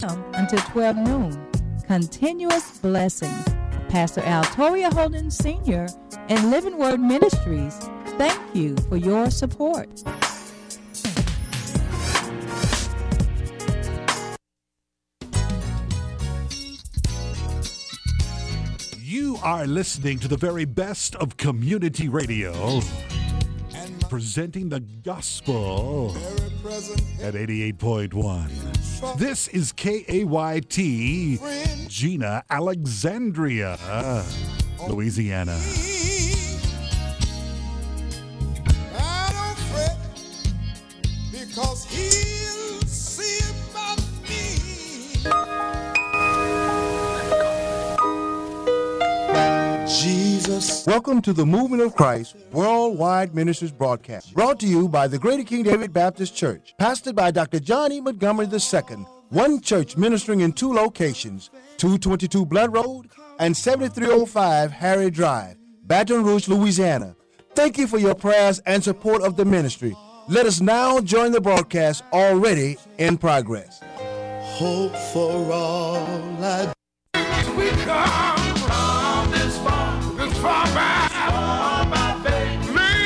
until 12 noon. Continuous blessings. Pastor Al Toria Holden Sr. and Living Word Ministries, thank you for your support. You are listening to the very best of community radio, presenting the gospel at 88.1. This is KAYT, Gina, Alexandria, Louisiana. I don't fret, because he'll see about me. Jesus. Welcome to the Movement of Christ Worldwide Ministries broadcast, brought to you by the Greater King David Baptist Church, pastored by Dr. John E. Montgomery II, one church ministering in two locations, 222 Blood Road and 7305 Harry Drive, Baton Rouge, Louisiana. Thank you for your prayers and support of the ministry. Let us now join the broadcast already in progress. Hope for all I do. We come from this far back, by faith,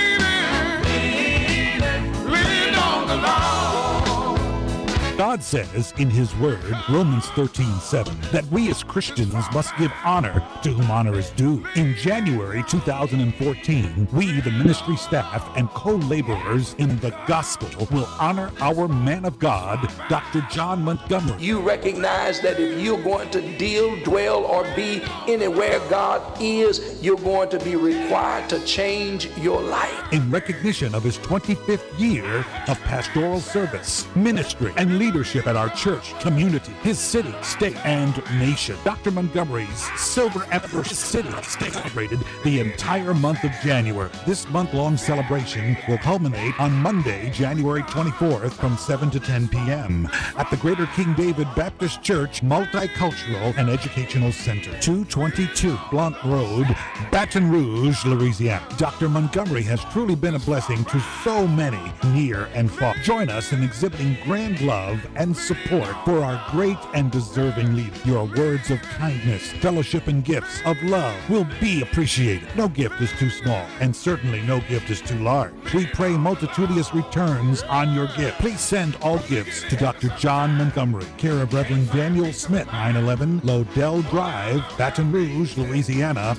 leaning on the Lord. God says in his word, Romans 13:7, that we as Christians must give honor to whom honor is due. In January 2014, we, the ministry staff and co-laborers in the gospel, will honor our man of God, Dr. John Montgomery. You recognize that if you're going to dwell, or be anywhere God is, you're going to be required to change your life. In recognition of his 25th year of pastoral service, ministry, and leadership at our church, community, his city, state, and nation, Dr. Montgomery's silver anniversary celebrated the entire month of January. This month-long celebration will culminate on Monday, January 24th from 7 to 10 p.m. at the Greater King David Baptist Church Multicultural and Educational Center, 222 Blanc Road, Baton Rouge, Louisiana. Dr. Montgomery has truly been a blessing to so many near and far. Join us in exhibiting grand love and support for our great and deserving leader. Your words of kindness, fellowship, and gifts of love will be appreciated. No gift is too small, and certainly no gift is too large. We pray multitudinous returns on your gift. Please send all gifts to Dr. John Montgomery, care of Reverend Daniel Smith, 911 Lodell Drive, Baton Rouge, Louisiana,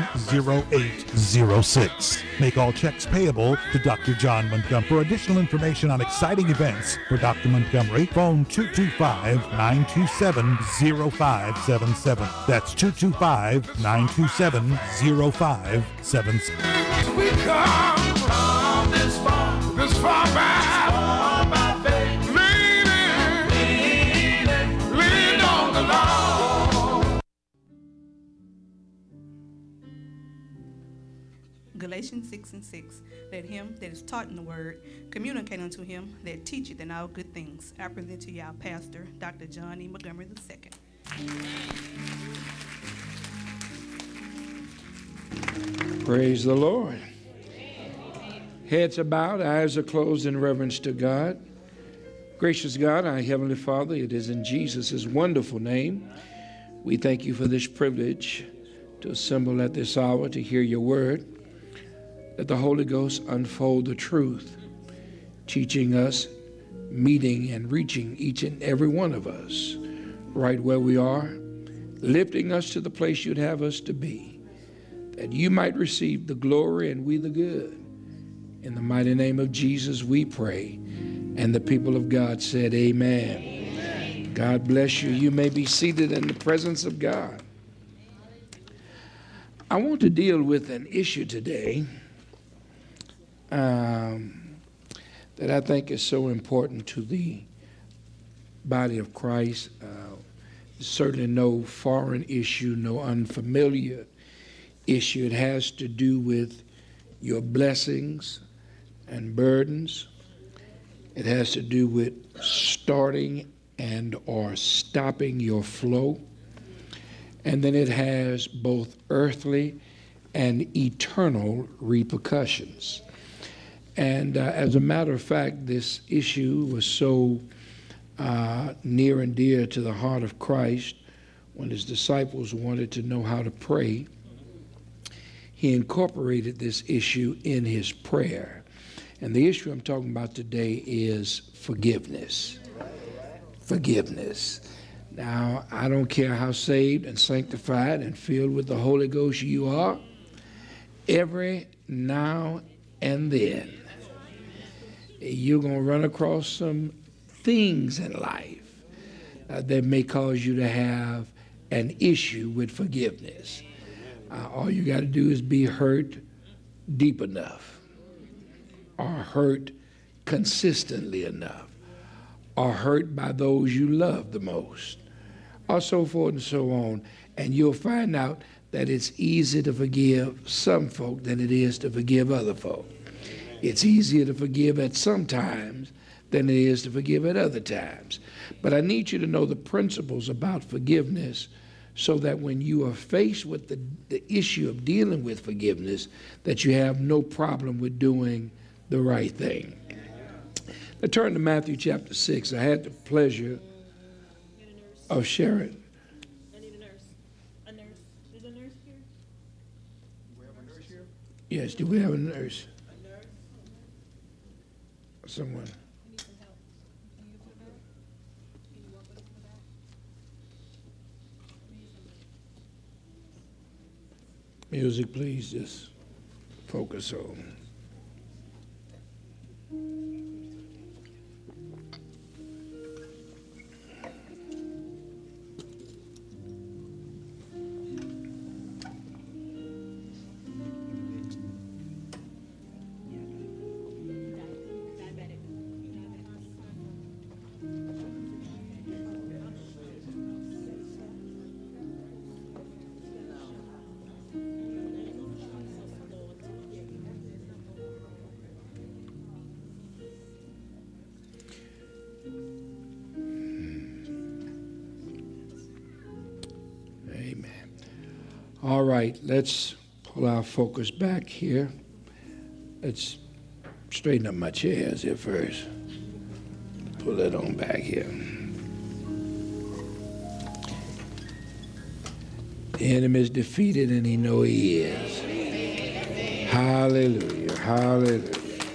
70806. Make all checks payable to Dr. John Montgomery. For additional information on exciting events for Dr. Montgomery, phone 225-927-0577. That's 225-927-0577. We come from this far back, by faith, leaning on the Lord. Galatians 6:6. Let him that is taught in the word communicate unto him that teacheth in all good things. I present to you our pastor, Dr. John E. Montgomery II. Praise the Lord. Heads are bowed, eyes are closed in reverence to God. Gracious God, our Heavenly Father, it is in Jesus' wonderful name we thank you for this privilege to assemble at this hour to hear your word. Let the Holy Ghost unfold the truth, teaching us, meeting and reaching each and every one of us right where we are, lifting us to the place you'd have us to be, that you might receive the glory and we the good. In the mighty name of Jesus we pray. And the people of God said, amen. Amen. God bless you. You may be seated in the presence of God. I want to deal with an issue today that I think is so important to the body of Christ. Certainly no foreign issue, no unfamiliar issue. It has to do with your blessings and burdens. It has to do with starting and or stopping your flow. And then it has both earthly and eternal repercussions. And as a matter of fact, this issue was so near and dear to the heart of Christ. When his disciples wanted to know how to pray, he incorporated this issue in his prayer. And the issue I'm talking about today is forgiveness. Forgiveness. Now, I don't care how saved and sanctified and filled with the Holy Ghost you are, every now and then, you're going to run across some things in life that may cause you to have an issue with forgiveness. All you got to do is be hurt deep enough, or hurt consistently enough, or hurt by those you love the most, or so forth and so on. And you'll find out that it's easier to forgive some folk than it is to forgive other folk. It's easier to forgive at some times than it is to forgive at other times. But I need you to know the principles about forgiveness so that when you are faced with the issue of dealing with forgiveness, that you have no problem with doing the right thing. Now turn to Matthew chapter 6. I had the pleasure of sharing. I need a nurse. A nurse. Is a nurse here? Do we have a nurse here? Yes, do we have a nurse? A nurse? Someone. I need some help. Can you put it back? Can you walk with us in the back? Music, please, just focus on. All right, let's pull our focus back here. Let's straighten up my chairs here first. Pull it on back here. The enemy is defeated and he knows he is. Hallelujah, hallelujah.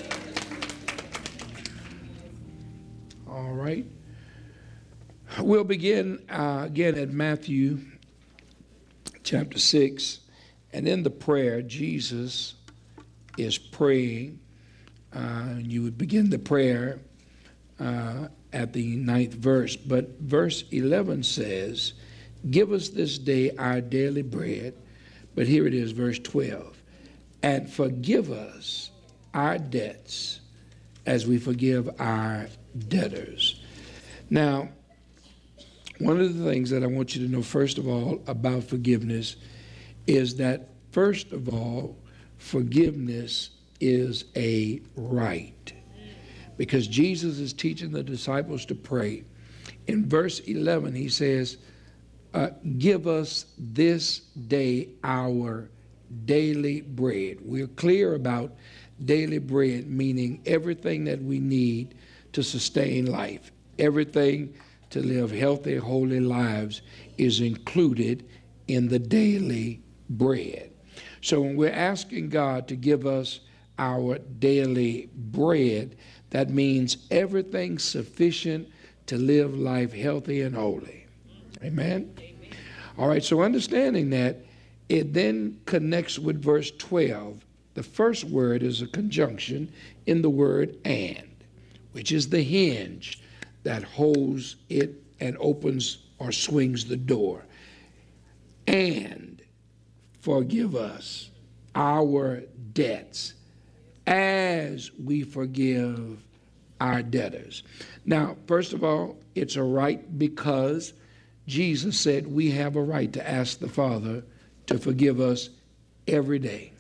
All right. We'll begin again at Matthew chapter 6, and in the prayer, Jesus is praying. You would begin the prayer at the 9th verse, but verse 11 says, "Give us this day our daily bread," but here it is, verse 12, "and forgive us our debts as we forgive our debtors." Now, one of the things that I want you to know, first of all, about forgiveness is that, first of all, forgiveness is a right. Because Jesus is teaching the disciples to pray. In verse 11, he says, "Give us this day our daily bread." We're clear about daily bread, meaning everything that we need to sustain life, everything to live healthy, holy lives is included in the daily bread. So when we're asking God to give us our daily bread, that means everything sufficient to live life healthy and holy. Amen? All right, so understanding that, it then connects with verse 12. The first word is a conjunction in the word "and," which is the hinge that holds it and opens or swings the door. "And forgive us our debts as we forgive our debtors." Now, first of all, it's a right because Jesus said we have a right to ask the Father to forgive us every day.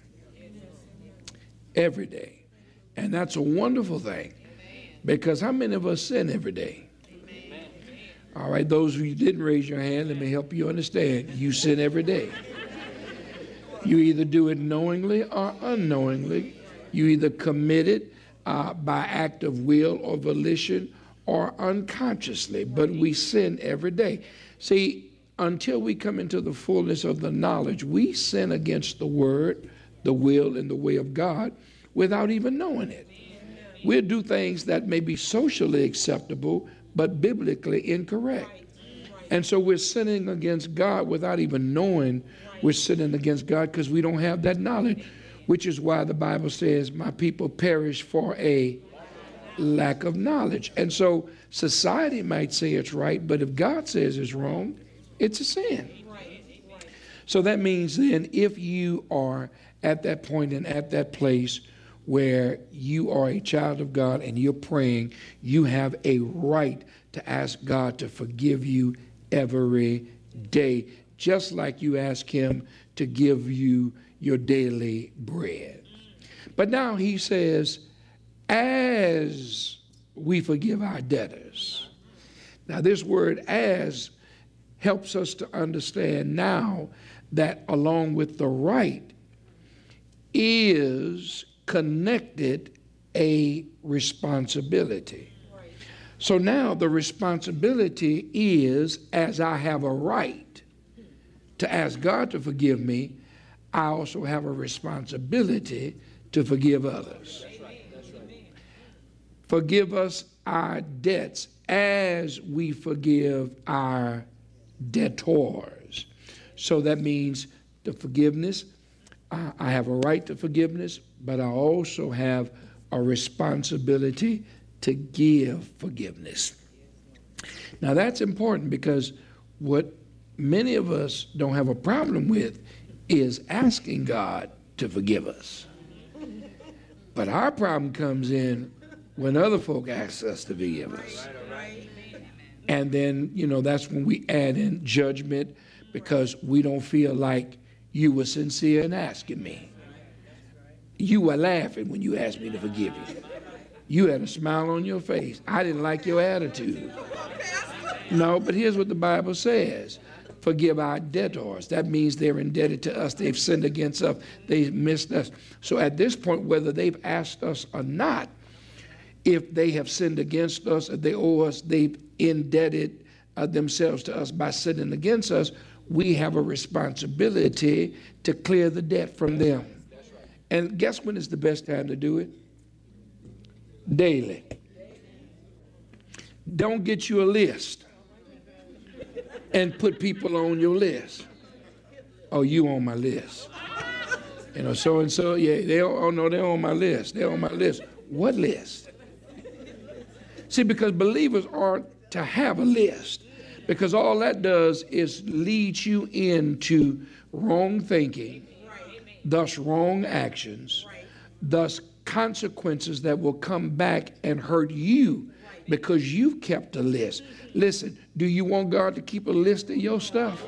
Every day. And that's a wonderful thing, because how many of us sin every day? All right, those of you who didn't raise your hand, let me help you understand. You sin every day. You either do it knowingly or unknowingly. You either commit it by act of will or volition, or unconsciously, but we sin every day. See, until we come into the fullness of the knowledge, we sin against the word, the will, and the way of God without even knowing it. We'll do things that may be socially acceptable, but biblically incorrect. And so we're sinning against God without even knowing we're sinning against God because we don't have that knowledge, which is why the Bible says, my people perish for a lack of knowledge. And so society might say it's right, but if God says it's wrong, it's a sin. So that means then if you are at that point and at that place where you are a child of God and you're praying, you have a right to ask God to forgive you every day, just like you ask him to give you your daily bread. But now he says, as we forgive our debtors. Now this word as helps us to understand now that along with the right is connected a responsibility. So now the responsibility is, as I have a right to ask God to forgive me, I also have a responsibility to forgive others. Forgive us our debts as we forgive our debtors. So that means the forgiveness. I have a right to forgiveness, but I also have a responsibility to give forgiveness. Now that's important because what many of us don't have a problem with is asking God to forgive us. But our problem comes in when other folk ask us to forgive us. And then, that's when we add in judgment because we don't feel like you were sincere in asking me. You were laughing when you asked me to forgive you. You had a smile on your face. I didn't like your attitude. No, but here's what the Bible says. Forgive our debtors. That means they're indebted to us. They've sinned against us. They've missed us. So at this point, whether they've asked us or not, if they have sinned against us, if they owe us, they've indebted themselves to us by sinning against us, we have a responsibility to clear the debt from them. And guess when is the best time to do it? Daily. Don't get you a list and put people on your list. Oh, you on my list. So and so, yeah, they're on my list. They're on my list. What list? See, because believers are to have a list, because all that does is lead you into wrong thinking, thus wrong actions, thus consequences that will come back and hurt you because you've kept a list. Listen, do you want God to keep a list of your stuff?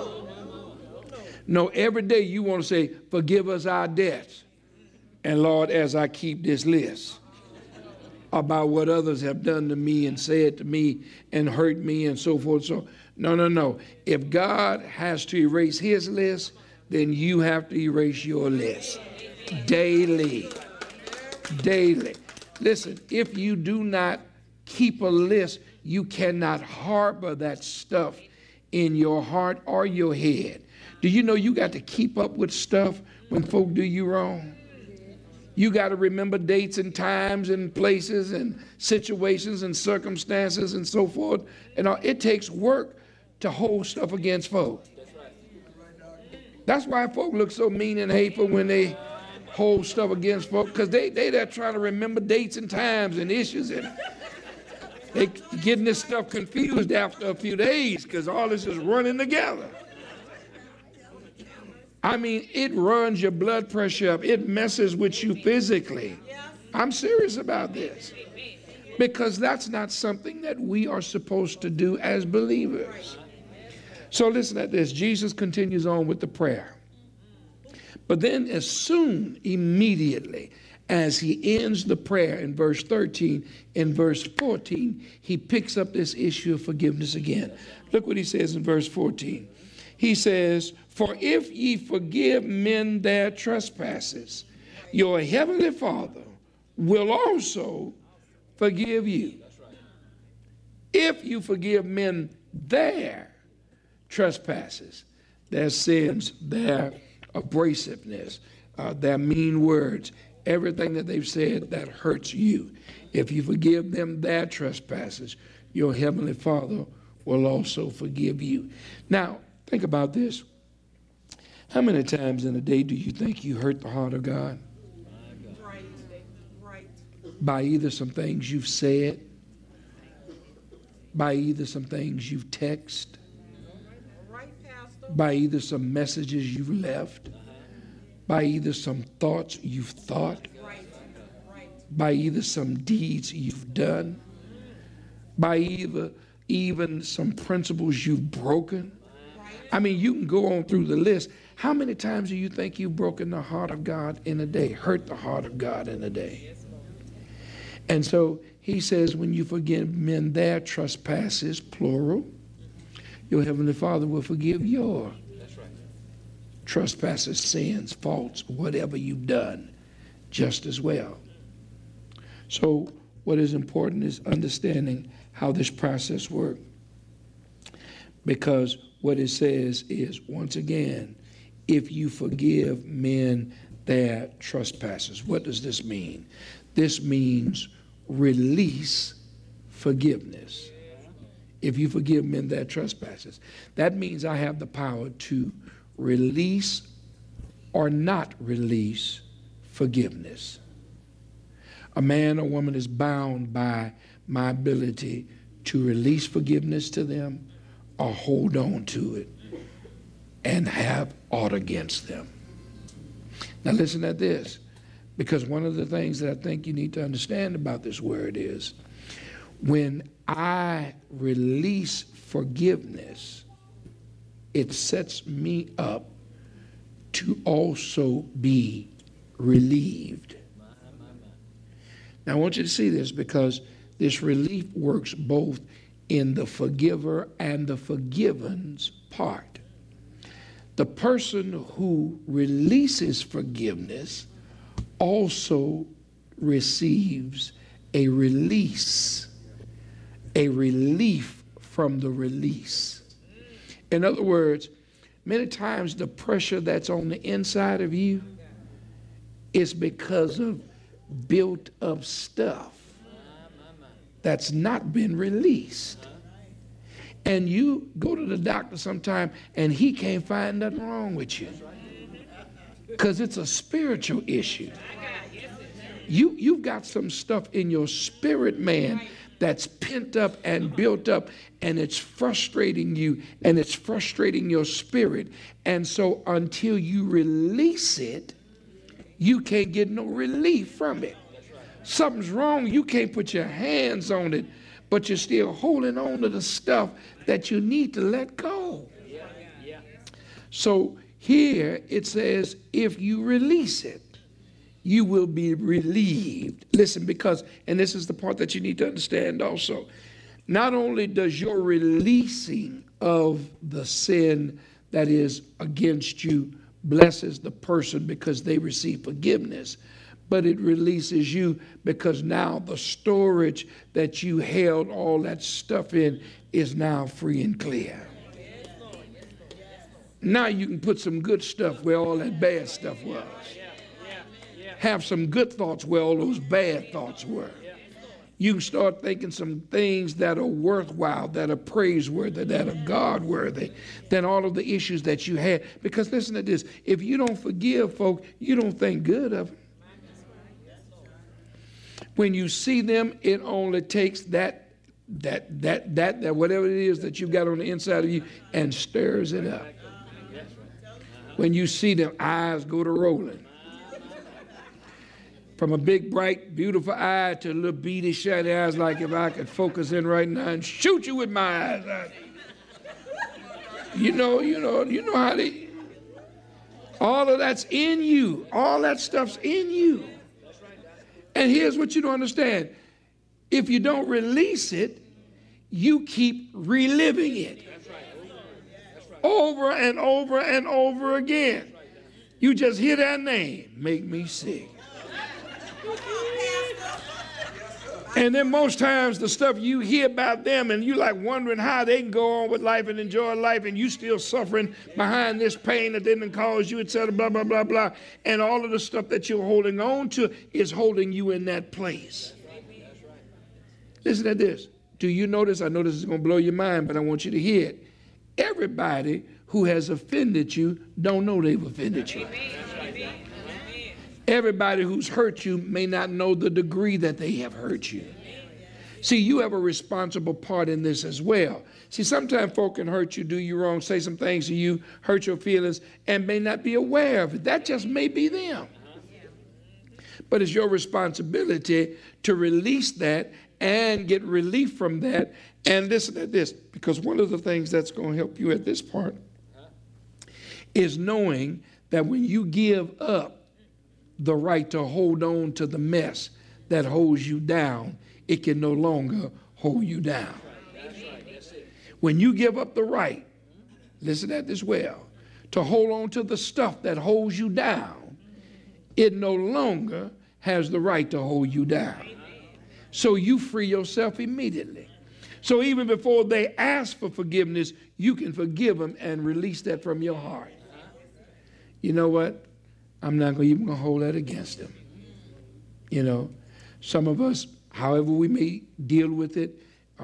No, every day you want to say, forgive us our debts. And Lord, as I keep this list about what others have done to me and said to me and hurt me and so forth. So, no. If God has to erase his list, then you have to erase your list daily. Daily. Listen, if you do not keep a list, you cannot harbor that stuff in your heart or your head. Do you know you got to keep up with stuff when folk do you wrong? You got to remember dates and times and places and situations and circumstances and so forth. And it takes work to hold stuff against folk. That's why folk look so mean and hateful when they hold stuff against folk, because they're trying to remember dates and times and issues, and they getting this stuff confused after a few days because all this is running together. I mean, it runs your blood pressure up. It messes with you physically. I'm serious about this because that's not something that we are supposed to do as believers. So listen at this. Jesus continues on with the prayer. But then immediately, as he ends the prayer in verse 13, in verse 14, he picks up this issue of forgiveness again. Look what he says in verse 14. He says, for if ye forgive men their trespasses, your heavenly Father will also forgive you. If you forgive men their trespasses, their sins, their abrasiveness, their mean words, everything that they've said that hurts you. If you forgive them their trespasses, your heavenly Father will also forgive you. Now, think about this. How many times in a day do you think you hurt the heart of God? Right. By either some things you've said, by either some things you've texted, Right, Pastor. by either some messages you've left, by either some thoughts you've thought, Right. by either some deeds you've done, by even some principles you've broken. I mean, you can go on through the list. How many times do you think you've broken the heart of God in a day, hurt the heart of God in a day? And so he says, when you forgive men their trespasses, plural, your heavenly Father will forgive your trespasses, sins, faults, whatever you've done, just as well. So what is important is understanding how this process works. Because what it says is, once again, if you forgive men their trespasses. What does this mean? This means release forgiveness. If you forgive men their trespasses, that means I have the power to release or not release forgiveness. A man or woman is bound by my ability to release forgiveness to them or hold on to it and have aught against them. Now listen to this, because one of the things that I think you need to understand about this word is, when I release forgiveness, it sets me up to also be relieved. Now I want you to see this, because this relief works both in the forgiver and the forgiven's part. The person who releases forgiveness also receives a release, a relief from the release. In other words, many times the pressure that's on the inside of you is because of built up stuff that's not been released. And you go to the doctor sometime and he can't find nothing wrong with you, because it's a spiritual issue. You've got some stuff in your spirit, man, that's pent up and built up, and it's frustrating you and it's frustrating your spirit. And so until you release it, you can't get no relief from it. Something's wrong. You can't put your hands on it, but you're still holding on to the stuff that you need to let go. So here it says, if you release it, you will be relieved. Listen, because, and this is the part that you need to understand also, not only does your releasing of the sin that is against you blesses the person because they receive forgiveness, but it releases you because now the storage that you held all that stuff in is now free and clear. Now you can put some good stuff where all that bad stuff was. Have some good thoughts where all those bad thoughts were. You can start thinking some things that are worthwhile, that are praiseworthy, that are God-worthy, than all of the issues that you had. Because listen to this, if you don't forgive folk, you don't think good of them. When you see them, it only takes that whatever it is that you've got on the inside of you and stirs it up. When you see them, eyes go to rolling. From a big, bright, beautiful eye to a little beady, shiny eyes, like if I could focus in right now and shoot you with my eyes. You know how they, all of that's in you. All that stuff's in you. And here's what you don't understand. If you don't release it, you keep reliving it over and over and over again. You just hear that name, make me sick. And then most times the stuff you hear about them and you like wondering how they can go on with life and enjoy life, and you still suffering behind this pain that didn't cause you, etc., blah, blah, blah, blah. And all of the stuff that you're holding on to is holding you in that place. Listen to this. Do you notice? I know this is going to blow your mind, but I want you to hear it. Everybody who has offended you don't know they've offended you. Everybody who's hurt you may not know the degree that they have hurt you. See, you have a responsible part in this as well. See, sometimes folk can hurt you, do you wrong, say some things to you, hurt your feelings, and may not be aware of it. That just may be them. But it's your responsibility to release that and get relief from that. And listen to this, because one of the things that's going to help you at this part is knowing that when you give up the right to hold on to the mess that holds you down, it can no longer hold you down. When you give up the right, listen at this well, to hold on to the stuff that holds you down, it no longer has the right to hold you down. So you free yourself immediately. So even before they ask for forgiveness, you can forgive them and release that from your heart. You know what? I'm not even going to hold that against them. You know, some of us, however we may deal with it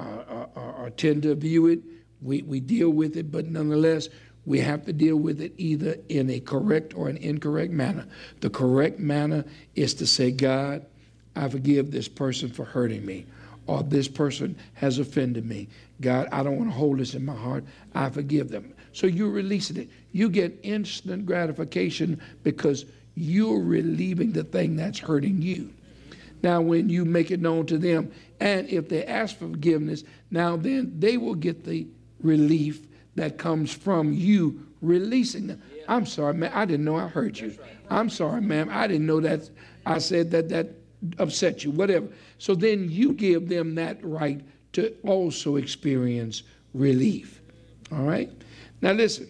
or tend to view it, we deal with it, but nonetheless, we have to deal with it either in a correct or an incorrect manner. The correct manner is to say, God, I forgive this person for hurting me, or this person has offended me. God, I don't want to hold this in my heart. I forgive them. So you're releasing it. You get instant gratification because you're relieving the thing that's hurting you. Now, when you make it known to them, and if they ask for forgiveness, now then they will get the relief that comes from you releasing them. I'm sorry, ma'am. I didn't know I hurt you. I'm sorry, ma'am. I didn't know that I said that upset you, whatever. So then you give them that right to also experience relief. All right? Now listen,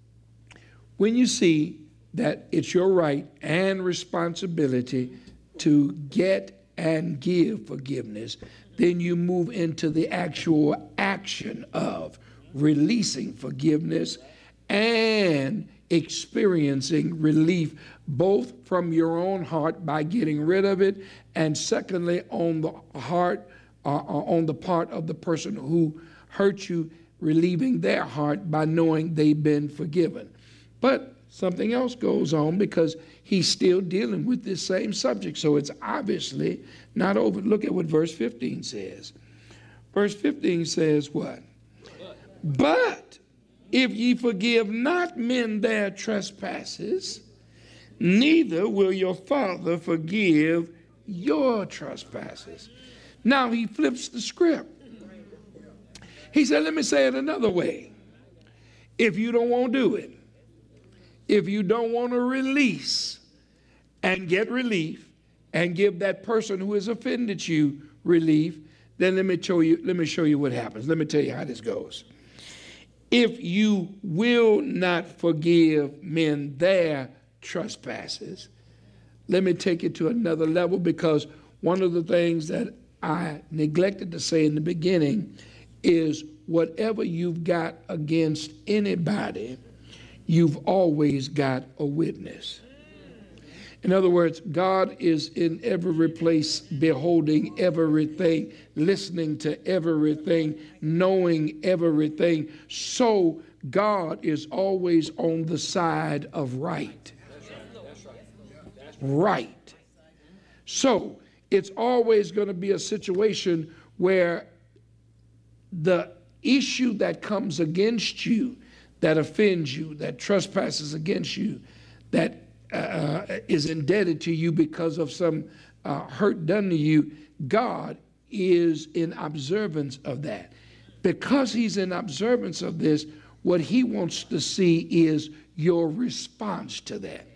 when you see that it's your right and responsibility to get and give forgiveness, then you move into the actual action of releasing forgiveness and experiencing relief, both from your own heart by getting rid of it, and secondly, on the heart, on the part of the person who hurt you, relieving their heart by knowing they've been forgiven. But something else goes on because he's still dealing with this same subject, so it's obviously not over. Look at what verse 15 says. Verse 15 says what? But if ye forgive not men their trespasses, neither will your Father forgive your trespasses. Now he flips the script. He said, let me say it another way. If you don't want to do it, if you don't want to release and get relief and give that person who has offended you relief, then let me show you what happens. Let me tell you how this goes. If you will not forgive men their trespasses, let me take it to another level, because one of the things that I neglected to say in the beginning is whatever you've got against anybody, you've always got a witness. In other words, God is in every place, beholding everything, listening to everything, knowing everything. So God is always on the side of right. Right. So it's always going to be a situation where the issue that comes against you, that offends you, that trespasses against you, that is indebted to you because of some hurt done to you, God is in observance of that. Because he's in observance of this, what he wants to see is your response to that.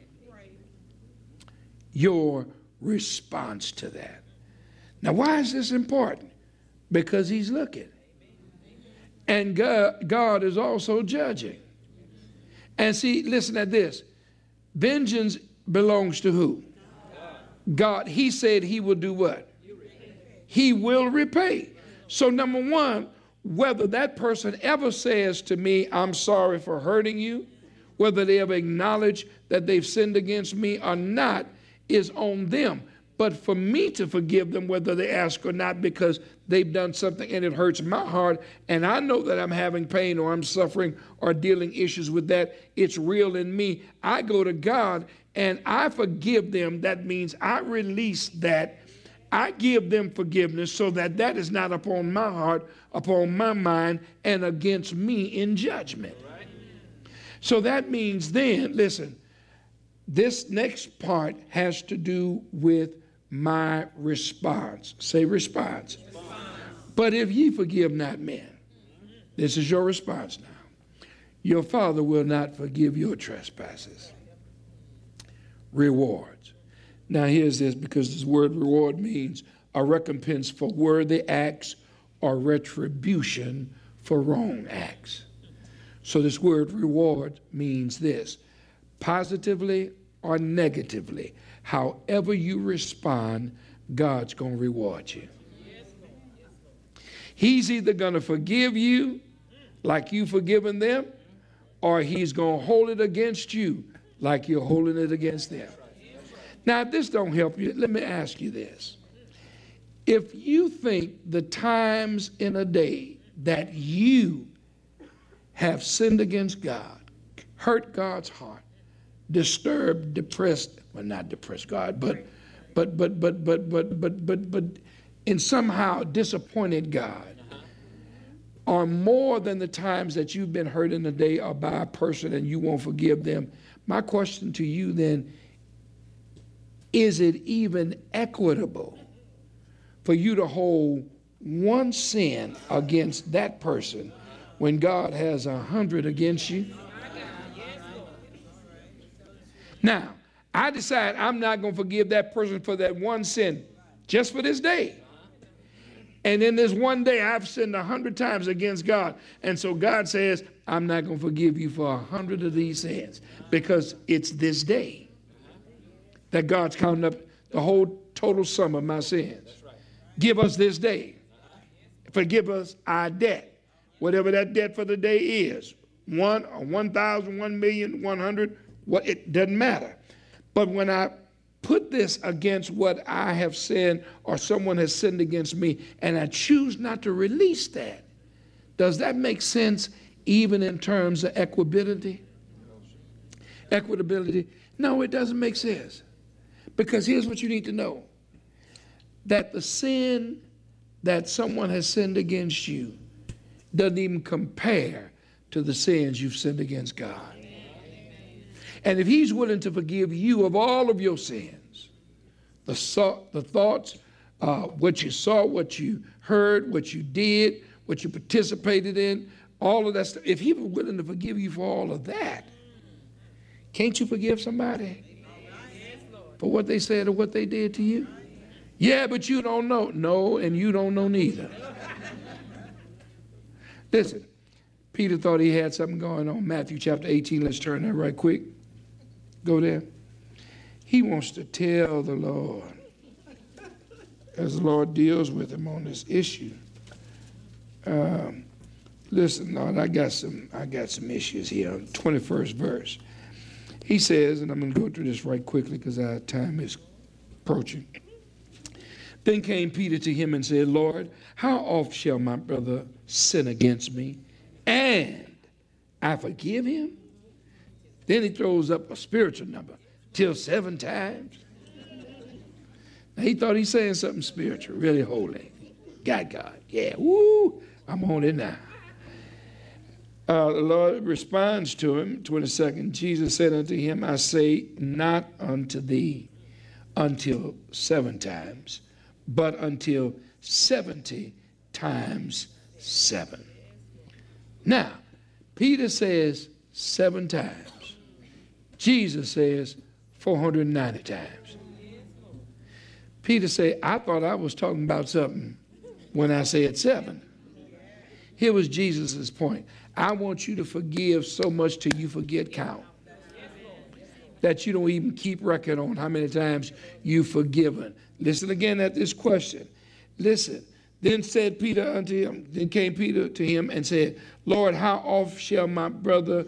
Your response to that. Now, why is this important? Because he's looking. And God is also judging. And see, listen at this. Vengeance belongs to who? God. He said he will do what? he will repay. So number one, whether that person ever says to me, I'm sorry for hurting you, whether they ever acknowledge that they've sinned against me or not, is on them. But for me to forgive them, whether they ask or not, because they've done something and it hurts my heart, and I know that I'm having pain or I'm suffering or dealing issues with that, it's real in me. I go to God and I forgive them. That means I release that. I give them forgiveness so that that is not upon my heart, upon my mind, and against me in judgment. So that means then, listen, this next part has to do with my response. Say response. But if ye forgive not men, this is your response now. Your Father will not forgive your trespasses. Rewards. Now here's this, because this word reward means a recompense for worthy acts or retribution for wrong acts. So this word reward means this: positively or negatively, however you respond, God's going to reward you. He's either going to forgive you like you've forgiven them, or he's going to hold it against you like you're holding it against them. Now, if this don't help you, let me ask you this. If you think the times in a day that you have sinned against God, hurt God's heart, disturbed, depressed, well, not depressed God, but in somehow disappointed God, are more than the times that you've been hurt in a day or by a person and you won't forgive them, my question to you then, is it even equitable for you to hold one sin against that person when God has 100 against you? Now, I decide I'm not going to forgive that person for that one sin just for this day. And in this one day, I've sinned 100 times against God. And so God says, I'm not going to forgive you for 100 of these sins because it's this day that God's counting up the whole total sum of my sins. Give us this day. Forgive us our debt, whatever that debt for the day is. 1 or 1,000, 1,000,000, 100, what, it doesn't matter. But when I put this against what I have sinned or someone has sinned against me and I choose not to release that, does that make sense even in terms of equitability? Equitability? No, it doesn't make sense. Because here's what you need to know. That the sin that someone has sinned against you doesn't even compare to the sins you've sinned against God. And if he's willing to forgive you of all of your sins, the thoughts, what you saw, what you heard, what you did, what you participated in, all of that stuff, if he was willing to forgive you for all of that, can't you forgive somebody for what they said or what they did to you? Yeah, but you don't know. No, and you don't know neither. Listen, Peter thought he had something going on. Matthew chapter 18, let's turn there right quick. Go there. He wants to tell the Lord, as the Lord deals with him on this issue. Listen, Lord, I got some issues here. 21st verse. He says, and I'm going to go through this right quickly because our time is approaching. Then came Peter to him and said, Lord, how oft shall my brother sin against me and I forgive him? Then he throws up a spiritual number, till 7 times. Now he thought he's saying something spiritual, really holy. Got God. Yeah, woo, I'm on it now. The Lord responds to him, 22nd. Jesus said unto him, I say not unto thee until 7 times, but until 70 times 7. Now, Peter says 7 times. Jesus says 490 times. Peter said, I thought I was talking about something when I said 7. Here was Jesus' point. I want you to forgive so much till you forget count. That you don't even keep record on how many times you've forgiven. Listen again at this question. Listen. Then said Peter unto him, then came Peter to him and said, Lord, how oft shall my brother